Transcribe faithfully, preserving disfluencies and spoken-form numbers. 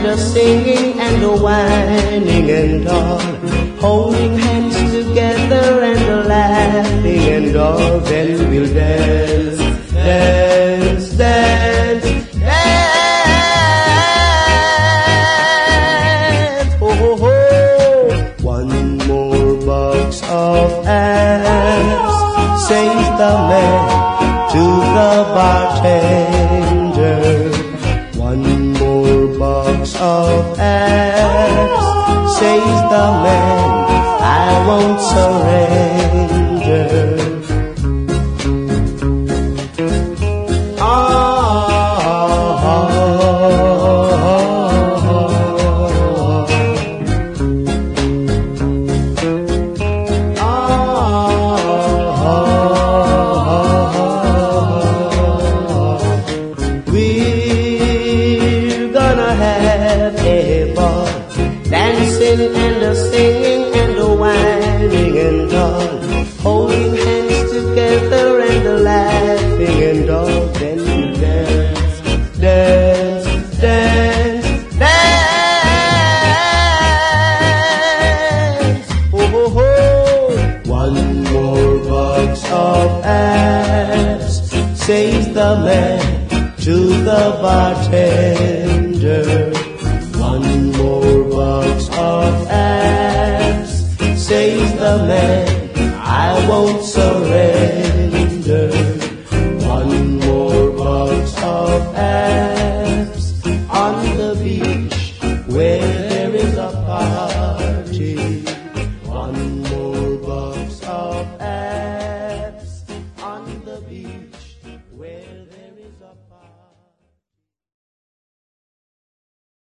and the singing and the whining and all, holding hands together and the laughing and all. Then we'll dance, dance, dance, dance. Oh, ho, ho. One more box of abs, says the man to the bartender. One more box of abs, says the man, I won't surrender. Ah, ah, ah, dancing and the singing and the whining and all, holding hands together and the laughing and all. Then we dance, dance, dance, dance. Oh, ho, ho. One more box of abs, says the man to the bartender. One more box of abs, says the man, I won't surrender.